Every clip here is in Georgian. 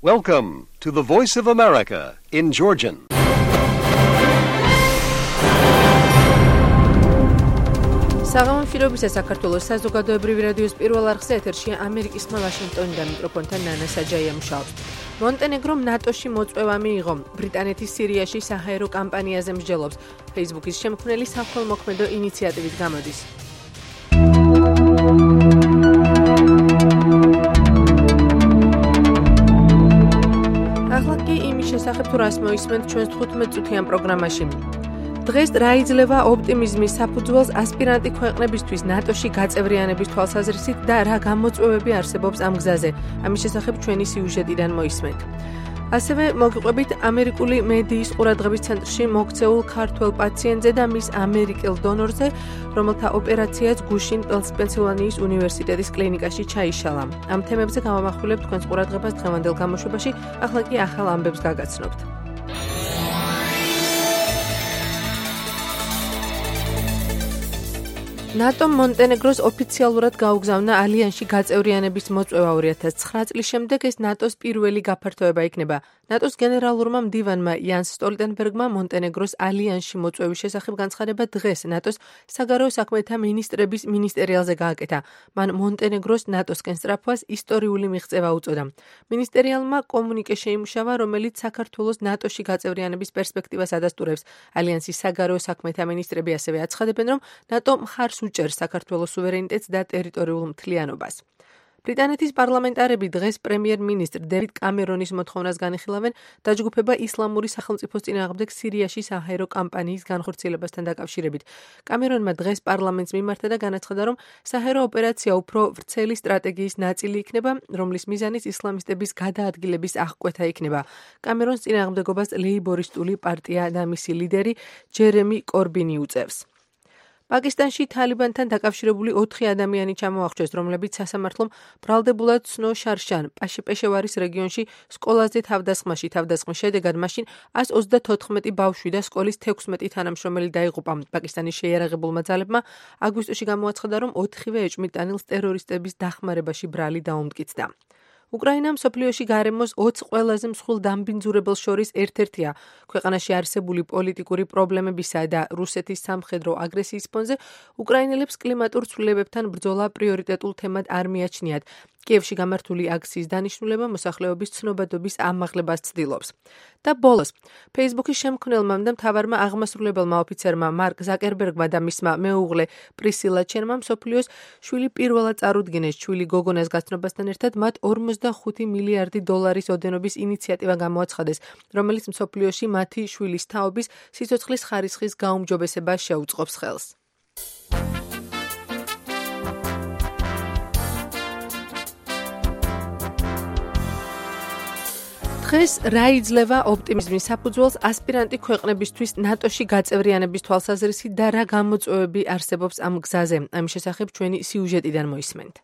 Welcome to the Voice of America in Georgian. საღამოშირობისა საქართველოს საზოგადოებრივი რადიოს პირველ არხზე ეთერშია ამერიკის ხმა ვაშინგტონიდან მიკროფონთან ნანა საჯაია მუშაობს. მონტენეგრომ ნატოში მოწვევა მიიღო. ბრიტანეთის სირიაში საჰაერო კამპანიაზე მსჯელობს. Facebook-ის შემქმნელი საქველმოქმედო ინიციატივით გამოდის. ახლა კი იმის შესახებ თუ რას მოისმენთ ჩვენს 15 წუთიან პროგრამაში. დღეს რა იძლევა ოპტიმიზმის საფუძველს ასპირანტი ქვეყნებისთვის ნატოში გაწევრიანების თვალსაზრისით და რა გამოწვევები არსებობს ამ გზაზე. ამის შესახებ ჩვენი სიუჟეტიდან მოისმენთ. ასევე მოგიყვებით ამერიკული მედიის ყურადღების ცენტრში მოქცეულ ქართველ პაციენტზე და მის ამერიკელ დონორზე, რომელთა ოპერაციაც გუშინ პენსილვანიის უნივერსიტეტის კლინიკაში ჩაიშალა. ამ თემებზე გავამახვილებ თქვენს ყურადღებას დღევანდელ გამოშვებაში, ახლა კი ახალ ამბებს გაგაცნობთ. ნატომ მონტენეგროს ოფიციალურად გაუგზავნა ალიანსში გაწევრიანების მოწვევა 2009 წლის შემდეგ ეს ნატოს პირველი გაფართოება იქნება. ნატოს გენერალურმა მდივანმა იანს სტოლტენბერგმა მონტენეგროს ალიანსში მოწვევის შესახებ განცხადება დღეს ნატოს საგარეო საქმეთა მინისტრების მინისტერიალზე გააკეთა. მან მონტენეგროს ნატოსკენ სწრაფვას ისტორიული მიღწევა უწოდა. მინისტერიალმა კომუნიკე შეიმუშავა, რომელიც საქართველოს ნატოში გაწევრიანების პერსპექტივას ადასტურებს. ალიანსის საგარეო საქმეთა მინისტრები ასევე აცხადებენ, რომ ნატო მხარს უჭერს საქართველოს სუვერენიტეტს და ტერიტორიულ მთლიანობას. ბრიტანეთის პარლამენტარები დღეს პრემიერ-მინისტრ დევიდ კამერონის მოთხოვნას განიხილავენ დაჯგუფება ისლამური სახელმწიფოს წინააღმდეგ სირიაში საჰაერო კამპანიის განხორციელებასთან დაკავშირებით. კამერონმა დღეს პარლამენტს მიმართა და განაცხადა, რომ საჰაერო ოპერაცია უფრო ვრცელი სტრატეგიის ნაწილი იქნება, რომლის მიზანიც ისლამისტების გადაადგილების აღკვეთა იქნება. კამერონს წინააღმდეგობას ლეიბორისტული პარტია და მისი ლიდერი ჯერემი კორბინი უწევს. პაკისტანში თალიბანთან დაკავშირებული 4 ადამიანი ჩამოახჩეს, რომლებიც სასამართლომ ბრალდებულად ცნო შარშან პეშევარის რეგიონში სკოლაზე თავდასხმის შედეგად მაშინ 134 ბავშვი და სკოლის 16 თანამშრომელი დაიღუპა. პაკისტანის შეიარაღებულმა ძალებმა აგვისტოში გამოაცხადა, რომ 4-ვე ეჭვმიტანილს ტერორისტების დახმარებაში ბრალი დაუმტკიცდა. უკრაინა მსოფლიოში გარემოს 20 ყველაზე მსხვილ დამბინძურებელს შორის ერთ-ერთია. ქვეყანაში არსებული პოლიტიკური პრობლემებისა და რუსეთის სამხედრო აგრესიის ფონზე უკრაინელებს კლიმატურ ცვლილებებთან ბრძოლა პრიორიტეტულ თემად არ მიაჩნიათ. კიევში გამართული აქციის დანიშნულება მოსახლეობის ცნობადობის ამაღლებას ცდილობს. და ბოლოს, Facebook-ის შემქმნელმა და მთავარმა აღმასრულებელმა ოფიცერმა მარკ ზაკერბერგმა და მისმა მეუღლე პრისილა ჩენმა მსოფლიოს შვილი პირველად წარუდგინეს ჩვილი გოგონას გაცნობასთან ერთად მათ 45 მილიარდი დოლარის ოდენობის ინიციატივა გამოაცხადეს, რომელიც მსოფლიოში მათი შვილის თაობის სიცოცხლის ხარისხის გაუმჯობესებას შეუწყობს ხელს. დღეს რა იძლევა ოპტიმიზმის საფუძველს ასპირანტი ქვეყნებისთვის ნატოში გაწევრიანების თვალსაზრისით და რა გამოწვევები არსებობს ამ გზაზე. ამის შესახებ ჩვენი სიუჟეტიდან მოისმენთ.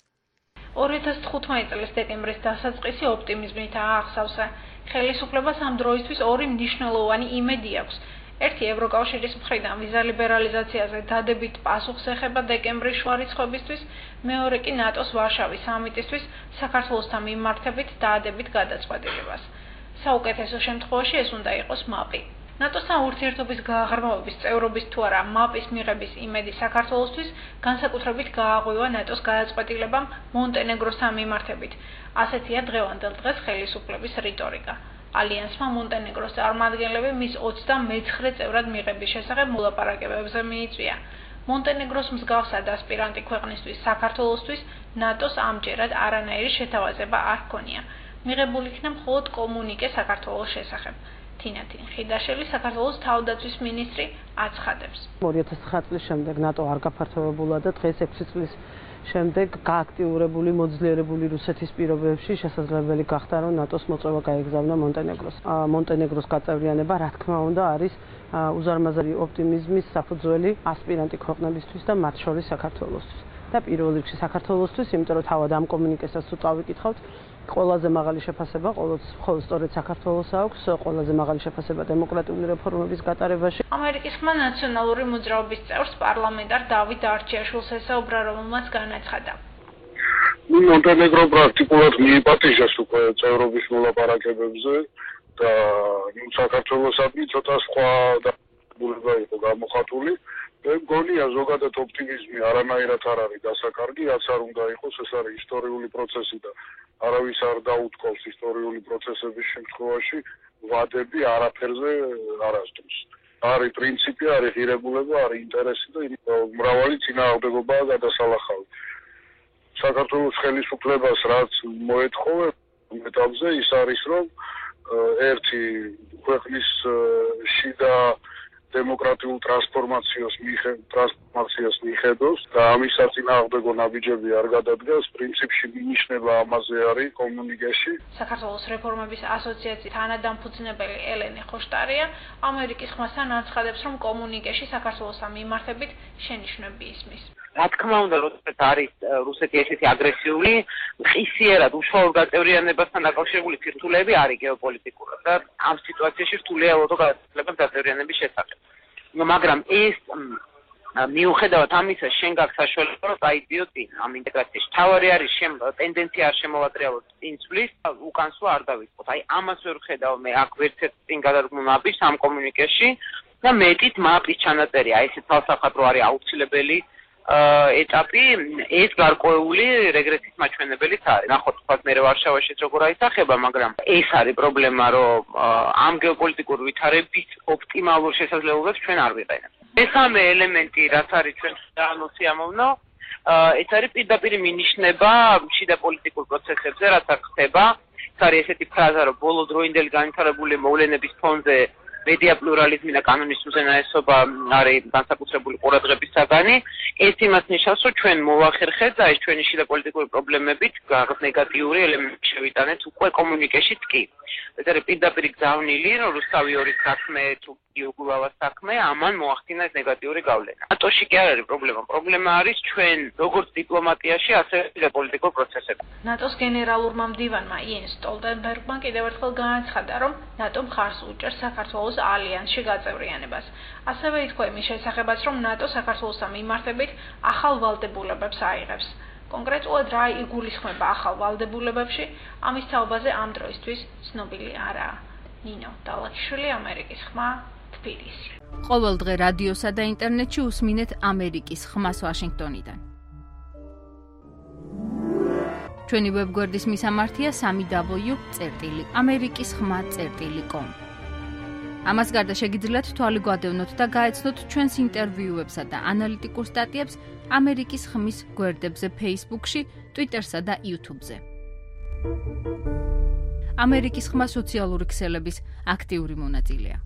2015 წლის დეკემბრის დასაწყისი ოპტიმიზმით აღსავსე. ხელისუფლებას ამ დროისთვის ორი მნიშვნელოვანი იმედი აქვს. ერთი ევროკავშირის მხრიდან ვიზა ლიბერალიზაციაზე დადებით პასუხს ეხება დეკემბრის შუა რიცხვებისთვის, მეორე კი ნატოს ვარშავის სამიტისთვის საქართველოსთან მიმართებით დაადებით გადაწყვეტილებას. საუკეთესო შემთხვევაში ეს უნდა იყოს მაპი. ნატოსთან ურთიერთობის გააღრმავების წევრობის თუ არა მაპის მიღების იმედი საქართველოსთვის განსაკუთრებით გააღვივა ნატოს გადაწყვეტილებამ მონტენეგროსთან მიმართებით. ასეთია დღევანდელ დღეს ხელისუფლების რიტორიკა. ალიანსმა მონტენეგროს წარმომადგენლები მის 29 წევრად მიღების შესახებ მოლაპარაკებებზე მიიწვია. მონტენეგროს მსგავსად ასპირანტი ქვეყნისთვის საქართველოსთვის ნატოს ამჯერად არანაირი შეთავაზება არ ჰქონია. მიღებული იქნა მხოლოდ კომუნიკე საქართველოს შესახებ. თინათინ ხიდაშელი საქართველოს თავდაცვის მინისტრი აცხადებს. 2009 წლის შემდეგ ნატო არ გაფართოვებულა და დღეს 6 წლის შემდეგ გააქტიურებული მოძლიერებული რუსეთის პირობებში შესაძლებელი გახდა, რომ ნატოს მოწვევა გაეგზავნა მონტენეგროს. მონტენეგროს გაწევრიანება, რა თქმა უნდა, არის უზარმაზარი ოპტიმიზმის საფუძველი ასპირანტი ქვეყნებისთვის და მათ შორის საქართველოსთვის. და პირველ რიგში საქართველოსთვის, იმიტომ რომ თავად ამ კომუნიკესაც თუ წავიკითხავთ, ყველაზე მაღალი შეფასება მხოლოდ სწორედ საქართველოს აქვს, ყველაზე მაღალი შეფასება დემოკრატიული რეფორმების გატარებაში. ამერიკის ხმა ნაციონალური მოძრაობის წევრს პარლამენტარ დავით არჩიაშვილს ესაუბრა, რომელმაც განაცხადა. მონტენეგრო პრაქტიკულად მიიპატიჟეს უკვე წევრობის მოლაპარაკებებზე და საქართველოსადმი ცოტა სხვა დაბრუნება იყო გამოხატული. მე მგონია ზოგადად ოპტიმიზმი არანაირად არ არის დასაკარგი, რაც არ უნდა იყოს, ეს არის ისტორიული პროცესი და არავის არ დაუთქვავს ისტორიული პროცესების შემთხვევაში ვადები არაფერზე არასდროს. არის პრინციპი, არის ღირებულება, არის ინტერესი და მრავალი წინააღმდეგობაა გადასალახავი. საქართველოს ხელისუფლებას რაც მოეთხოვე მეტალზე ის არის რომ ერთი ქვეყნის შიდა დემოკრატიულ ტრანსფორმაციას მიხედავს და ამის საწინააღმდეგო ნაბიჯები არ გადადგას, პრინციპში მინიშნება ამაზე არის კომუნიკეში. საქართველოს რეფორმების ასოციაციის თანადამფუძნებელი ელენე ხოშტარია ამერიკის ხმასთან აცხადებს, რომ კომუნიკეში საქართველოსთან მიმართებით შენიშვნები ისმის. რა თქმა უნდა, როდესაც არის რუსეთი ესეთი აგრესიული, ხისიერად უშუალო გაწევრიანებასთან დაკავშირებული ცირთულები არის გეოპოლიტიკურად და ამ სიტუაციაში რთულია ელოდო გადაწყვეტილებას გაწევრიანების შესახებ. მაგრამ ეს მიუხედავად ამისა, შენ გაქვს საშუალება, რომ წაიდიო წინ ამ ინტეგრაციაში. თავარი არის ტენდენცია არ შემოვატრიალოთ წინ ცვლის, უკანსვლა არ დავიწყოთ. აი ამას ვერ ხედავ მე აქ ვერცერთ წინ გადადგმულ მაპის ამ კომუნიკეში და მეტით მაპის ჩანაწერია. ეს თავსახად რო არის აუცილებელი ეტაპი, ეს გარკვეული რეგრესის მაჩვენებელიც არის. ნახოთ, თქვათ მე ვარშავაშიც როგორ აისახება, მაგრამ ეს არის პრობლემა, რომ ამ გეოპოლიტიკურ ვითარების ოპტიმალურ შესაძლებლობებს ჩვენ არ ვიყენებთ. მესამე ელემენტი, რაც არის ჩვენ სიამოვნო, ეს არის პირდაპირ მინიშნება შიდა პოლიტიკურ პროცესებზე, რაც აქ ხდება. ეს არის ესეთი ფრაზა, რომ ბოლო დროინდელი განვითარებული მოვლენების ფონზე მედია პლურალიზმი და კანონის უზენაესობა არის განსაკუთრებული ყურადღების საგანი. ეს იმას ნიშნავს, რომ ჩვენ მოვახერხეთ და ეს ჩვენი შიდა პოლიტიკური პრობლემებით რაღაც ნეგატიური ელემენტი შევიტანეთ უკვე კომუნიკეშიც კი. ეს არის პირდაპირ გზავნილი, რომ რუსთავი ორის საქმე თუ იუგოლავას საქმე ამან მოახდინა ეს ნეგატიური გავლენა. ნატოში კი არ არის პრობლემა. პრობლემა არის ჩვენ როგორც დიპლომატიაში, ასევე შიდა პოლიტიკურ პროცესებში. ნატოს გენერალურმა მდივანმა იენს სტოლტენბერგმა კიდევ ერთხელ განაცხადა, რომ ნატო მხარს უჭერს საქართველოს ალიანსში გაწევრიანებას. ასევე ითქვა იმის შესახებაც, რომ ნატო საქართველოსთან მიმართებით ახალ ვალდებულებებს აიღებს. კონკრეტულად რა იგულისხმება ახალ ვალდებულებებში, ამის თაობაზე ამ დროისთვის ცნობილი არაა. ნინო დალაჩშვილი, ამერიკის ხმა, თბილისი. ყოველ დღე რადიოსა და ინტერნეტში უსმინეთ ამერიკის ხმას ვაშინგტონიდან. ჩვენი ვებგვერდის მისამართია www.amerikiskhma.com. ამას გარდა შეგიძლიათ თვალი გვადევნოთ და გაეცნოთ ჩვენს ინტერვიუებსა და ანალიტიკურ სტატიებს ამერიკის ხმის გვერდებზე Facebook-ში, Twitter-სა და YouTube-ზე. ამერიკის ხმა სოციალური ქსელების აქტიური მონაწილეა.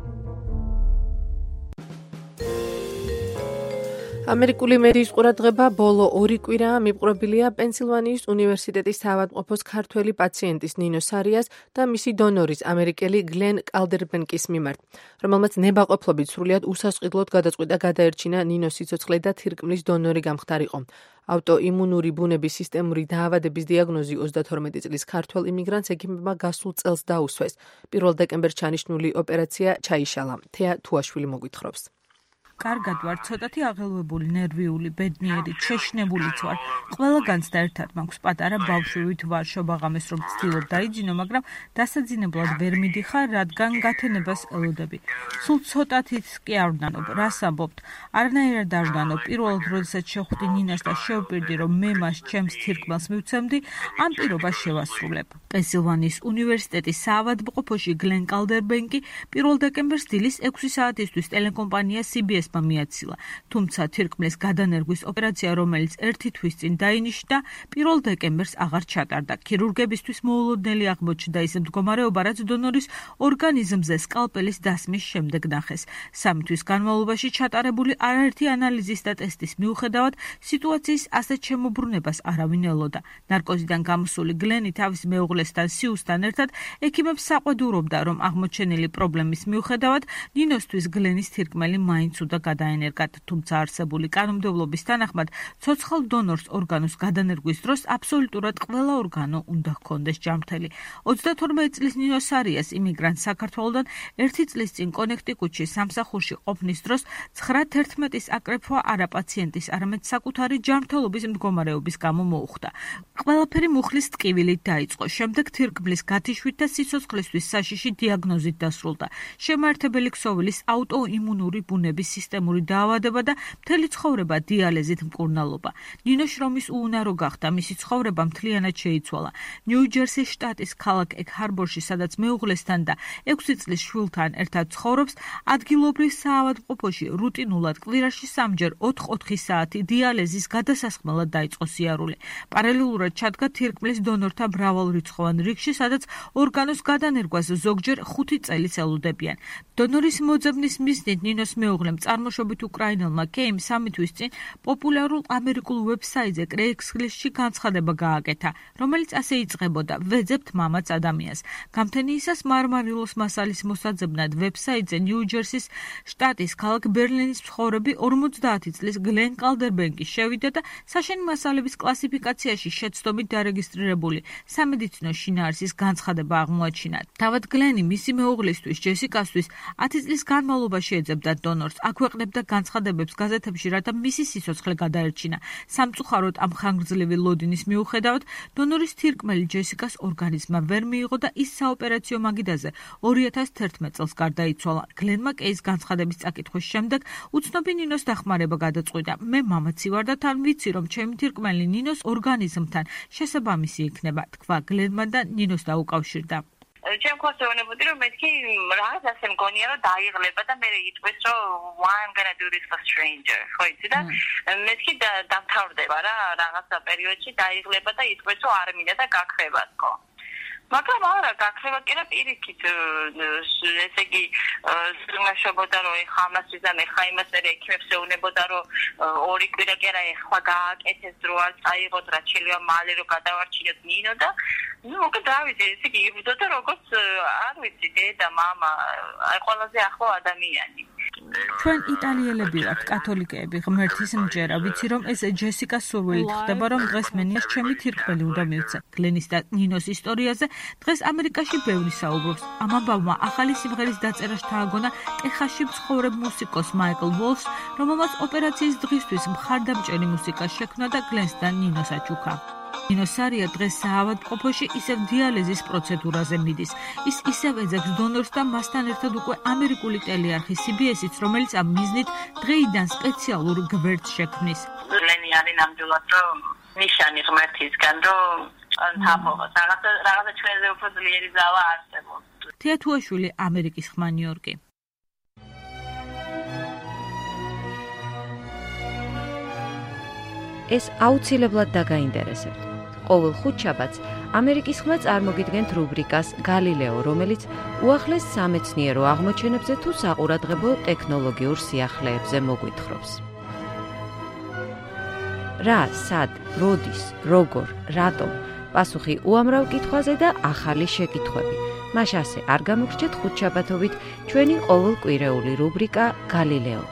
ამერიკული მედიის ყურადღება ბოლო 2 კვირაა მიპყრობილია პენსილვანიის უნივერსიტეტის საავადმყოფოს ქართველი პაციენტის ნინო სარიას და მისი დონორის ამერიკელი გლენ კალდერბენკის მიმართ, რომელმაც ნებაყოფლობით სრულიად უსასყიდლოდ გადაწყვიტა გადაერჩინა ნინოს სიცოცხლე და თირკმლის დონორი გამხდარიყო. ავტოიმუნური ბუნების სისტემური დაავადების დიაგნოზი 32 წლის ქართველ იმიგრანტს ექიმებმა გასულ წელს დაუსვეს. 1 დეკემბერს ჩანიშნული ოპერაცია ჩაიშალა. თეა თუაშვილი მოგვითხრობს. კარგად ვარ, ცოტათი აღელვებული, ნერვიული, ბედნიერი, შეშნებულიც ვარ. ყველგანს და ერთად მაქვს პატარა ბავშვივით ვარ, შობაღამეს რომ ვცდილობ დაიძინო, მაგრამ დასაძინებლად ვერ მიდიხარ, რადგან გათენებას ელოდები. სულ ცოტათიც კი არ ვნანობ, რას ამბობთ? არანაირად არ ვნანობ. პირველად როდესაც შევხვდი ნინას და შევპირდი, რომ მე მას ჩემს თირკმელს მივცემდი, ამ პირობას შევასრულებ. პენსილვანიის უნივერსიტეტის საავადმყოფოში გლენ კალდერბენკი 1 დეკემბერს დილის 6 საათისთვის ტელეკომპანია CBS-მა მიაცილა. თუმცა თირკმლის გადანერგვის ოპერაცია, რომელიც 1 თვის წინ დაინიშნა, 1 დეკემბერს აღარ ჩატარდა. ქირურგებისთვის მოულოდნელი აღმოჩნდა ის მდგომარეობა, რაც დონორის ორგანიზმზე სკალპელის დასმის შემდეგ ნახეს. 3 თვის განმავლობაში ჩატარებული არაერთი ანალიზის და ტესტის მიუხედავად სიტუაციის ასეთ შემოbrunებას არავინ ელოდა. ნარკოზიდან გამოსული გლენი თავის მეუღლესთან სიუსთან ერთად ექიმებს საყვედურობდა, რომ აღმოჩენილი პრობლემის მიუხედავად ნინოსთვის გლენის თირკმელი მაინც იწევდა გადაენერგათ, თუმცა არსებული კანონმდებლობის თანახმად ცოცხალ დონორს ორგანოს გადანერგვის დროს აბსოლუტურად ყველა ორგანო უნდა ჰქონდეს ჯანმრთელი. 32 წლის ნინო სარიას იმიგრანტ საქართველოდან 1 წლის წინ კონექტიკუტში სამსახურში ყოფნის დროს 9/11 აკრეფვა არა პაციენტის, არამედ საკუთარი ჯანმრთელობის მდგომარეობის გამო მოუხდა. ყველაფერი მუხლის ტკივილით დაიწყო. შემდეგ თირკმლის გათიშვით და სიცოცხლისთვის საშიში დიაგნოზით დასრულდა. შემაერთებელი ქსოვილის აუტოიმუნური ბუნების სისტემური დაავადება და მთელი ცხოვრება დიალეზით მკურნალობა. ნინო შრომის უუნარო გახდა, მისი ცხოვრება მთლიანად შეიცვალა. ნიუ-ჯერსის შტატის ქალაქ ეგ-ჰარბორში, სადაც მეუღლესთან და 6 წლის შვილთან ერთად ცხოვრობს, ადგილობრივ საავადმყოფოში რუტინულად კვირაში 3-ჯერ 4 საათი დიალეზის გადასასხმელად დაიწყო სიარული. პარალელურად ჩადგა თირკმლის დონორთა მრავალრიცხოვან რიგში, სადაც ორგანოს გადანერგვას ზოგჯერ 5 წელიც ელოდებიან. დონორის მოძებნის მიზნით ნინოს მეუღლემ წარმოშობით უკრაინელმა კეიმ 3 თვის წინ პოპულარულ ამერიკულ ვებსაიტზე კრეიგსლისტში განცხადება გააკეთა, რომელიც ასე იწყებოდა: ვეძებთ მამაც ადამიანს. გამთენიისას მარმარილოს მასალის მოსაძებნად ვებსაიტზე ნიუ-ჯერსის შტატის ქალაქ ბერლინის მცხოვრები 50 წლის გლენ კალდერბენკი შევიდა და საშენი მასალების კლასიფიკაციაში შეცდომით დარეგისტრირებული სამედიცინო შინაარსის განცხადება აღმოაჩინა. თავად გლენი მისი მეუღლისთვის, ჯესიკასთვის 10 წლის განმავლობაში ეძებდა დონორს, აქვეყნებდა განცხადებებს გაზეთებში, რათა მისი სიცოცხლე გადაერჩინა. სამწუხაროდ ამ ხანგრძლივი ლოდინის მიუხედავად, დონორის თირკმელი ჯესიკას ორგანიზმა ვერ მიიღო და ის საოპერაციო მაგიდაზე 2011 წელს გარდაიცვალა. გლენმა კეის განცხადების წაკითხვის შემდეგ უცნობი ნინოს დახმარება გადაწყვიტა. მე მამაცი ვარ და თან ვიცი, რომ ჩემი თირკმელი ნინოს ორგანიზმთან შესაბამისი იქნება, თქვა გლენმა და ნინოს დაუკავშირდა. ჩემ ხოს ეუბნებოდი, რომ მეთქი რაღაც ასე მგონია, რომ დაიღლება და მე იტყვის, რომ why I'm gonna do this for stranger. ხო იცი და მეთქი დამთავრდება რა რაღაცა პერიოდში დაიღლება და იტყვის, რომ არ მინდა და გაქრება თქო. მაგრამ არა, გაქრება კი რა პირიქით, ესე იგი ზრუნაშობოდა, რომ ეხა ამას ვიზამ, ეხა იმას ვერ ექიმებს ეუბნებოდა, რომ 2 კვირა კი არა, ეხლა გააკეთეს დრო არ წაიღოთ, რაც შეიძლება მალე რომ გადავარჩინოთ ნინო და უკეთ დავიძე, ესე იგი იბრძოდა როგორც არ ვიცი, დედა, მამა, აი ყველაზე ახლო ადამიანი. ჩვენ იტალიელები ვართ, კათოლიკეები, ღმერთის მჯერა, ვიცი რომ ეს ჯესიკას სურვილით ხდება, რომ დღეს მენიას ჩემი თირკმელი უნდა მივცე. გლენის და ნინოს ისტორიაზე დღეს ამერიკაში ბევრი საუბრობს. ამ ამბავმა ახალი სიმღერის დაწერა შთააგონა ტეხასში მცხოვრებ მუსიკოს მაიკლ ვოლფს, რომელმაც ოპერაციის დღისთვის მხარდამჭერი მუსიკა შექმნა და გლენს და ნინოს აჩუქა. ნინო სარია დღეს საავადმყოფოში ისევ დიალეზის პროცედურაზე მიდის. ის ისევ ეძებს დონორს და მასთან ერთად უკვე ამერიკული ტელეარხი CBS-იც, რომელიც ამ მიზნით დღეიდან სპეციალურ გვერდს შექმნის. გლენი არის ნამდვილად რომ ნიშანი ღმერთისგან, რომ თაფობს. რაღაცა ჩვენზე უფრო ძლიერი ძალა არსებობს. თეათუაშვილი, ამერიკის ხმა, ნიუ-იორკი. ეს აუცილებლად დაგაინტერესებთ. ყოველ ხუთშაბათს ამერიკის ხმა წარმოგიდგენთ რუბრიკას გალილეო, რომელიც უახლეს სამეცნიერო აღმოჩენებზე თუ საყურადღებო ტექნოლოგიურ სიახლეებზე მოგვითხრობს. რა, სად, როდის, როგორ, რატომ? პასუხი უამრავ კითხვაზე და ახალი შეკითხვები. მას ასე არ გამოგრჩეთ ხუთშაბათობით ჩვენი ყოველკვირეული რუბრიკა გალილეო.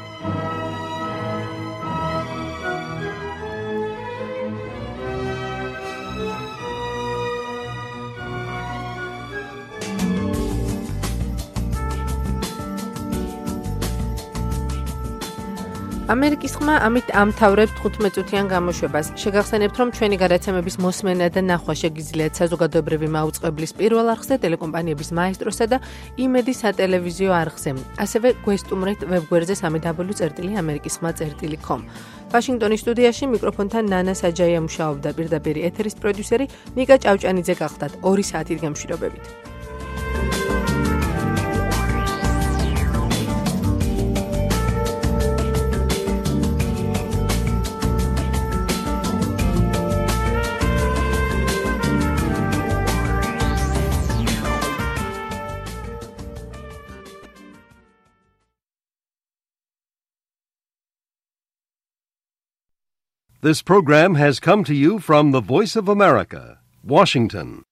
ამერიკის ხმა ამით ამთავრებთ 15 წუთიან გამოშვებას. შეგახსენებთ, რომ ჩვენი გადაცემების მოსმენა და ნახვა შეგიძლიათ საზოგადოებრივი მაუწყებლის პირველ არხზე, ტელეკომპანიების მაესტროსა და იმედის სატელევიზიო არხზე. ასევე გვესტუმრეთ ვებგვერდზე www.amerikiskhma.com. ვაშინგტონის სტუდიაში მიკროფონთან ნანა საჯაია მუშაობდა, პირდაპირ ეთერის პროდიუსერი ნიკა ჭავჭანიძე გახდათ. 2 საათით გემშვიდობებით. This program has come to you from the Voice of America, Washington.